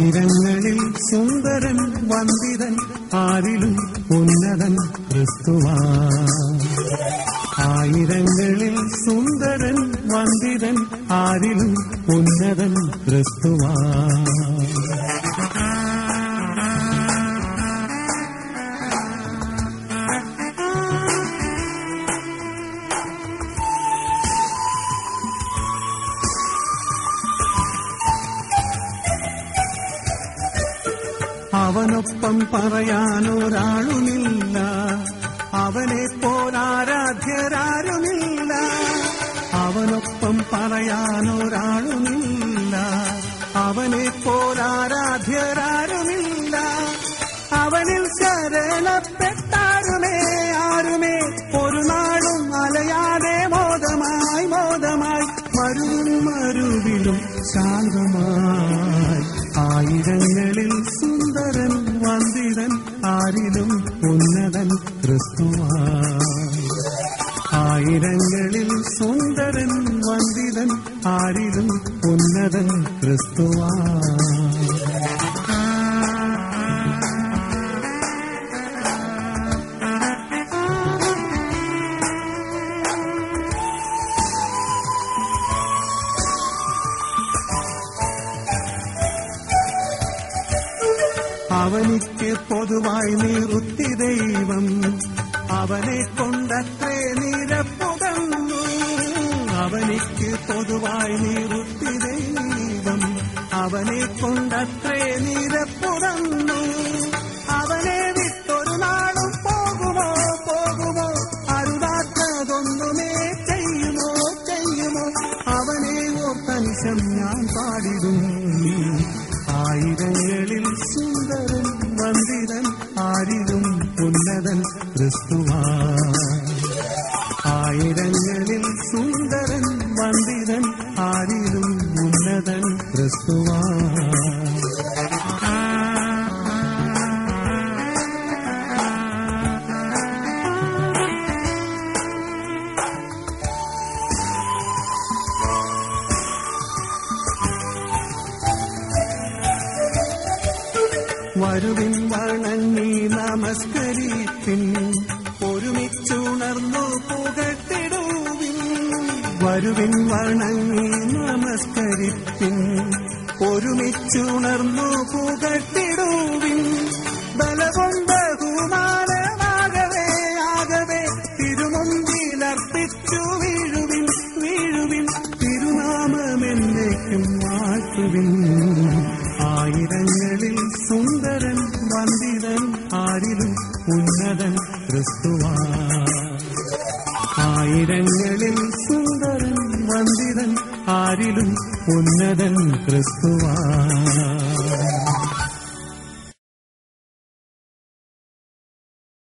ആയിരങ്ങളിൽ സുന്ദരൻ വന്ദിതൻ ആരിലും ഉന്നതൻ ക്രിസ്തുവാ. ആയിരങ്ങളിൽ സുന്ദരൻ വന്ദിതൻ ആരിലും ഉന്നതൻ ക്രിസ്തുവാ. അവനൊപ്പം പറയാനൊരാളുമില്ല, അവനെ പോലാരാധ്യരാരുമില്ല. അവനൊപ്പം പറയാനൊരാളുമില്ല, അവനെ പോലാരാധ്യരാരുമില്ല. അവനിൽ ശരണപ്പെട്ടാരുമേ ആരുമേ ഒരു നാളും അലയാതെ മോദമായി മോദമായി മരുവിലും ശാന്തമായി. ആയിരങ്ങളിൽ സുന്ദരൻ വന്ദിതൻ ആരിലും ഉന്നതൻ ക്രിസ്തുവാ. ആയിരങ്ങളിൽ സുന്ദരൻ വന്ദിതൻ ആരിലും ഉന്നതൻ ക്രിസ്തുവാ. അവനിക്ക് പൊതുവായി നിറുത്തി ദൈവം, അവനെ കൊണ്ടത്രേ നിരപ്പുകന്നു. അവനിക്ക് പൊതുവായി നിറുത്തി ദൈവം, അവനെ കൊണ്ടത്രേ നിരപ്പുകന്നു. അവനെ വിട്ടൊരു നാളും പോകുമോ പോകുമോ, അരുതാത്തതൊന്നുമേ ചെയ്യുമോ ചെയ്യുമോ. അവനെ ഓർത്തനിശം ഞാൻ പാടിടും. ആയിരങ്ങളിൽ സുന്ദരൻ വന്ദിതൻ ആരിലും ഉന്നതൻ ക്രിസ്തുവാ. ആയിരങ്ങളിൽ സുന്ദരൻ വന്ദിതൻ ആരിലും ഉന്നതൻ ക്രിസ്തുവാ. വരുവിൻ വണങ്ങി നമസ്കരിപ്പിൻ, ഒരുമിച്ചുണർന്നു പുകഴ്ത്തിടുവിൻ. വരുവിൻ വണങ്ങി നമസ്കരിപ്പിൻ, ഒരുമിച്ചുണർന്നു പുകഴ്ത്തിടുവിൻ. ബലവും ബഹുമാനമാകവേ ആകവേ തിരുമുമ്പിലർപ്പിച്ചു വീഴുവിൻ വീഴുവിൻ. തിരുനാമമെന്നേക്കും വാഴ്ത്തുവിൻ. ആയിരങ്ങളിൽ സുന്ദരൻ വന്ദിതൻ ആരിലും ഉന്നതൻ ക്രിസ്തുവാ. ആയിരങ്ങളിൽ സുന്ദരൻ വന്ദിതൻ ആരിലും ഉന്നതൻ ക്രിസ്തുവാ.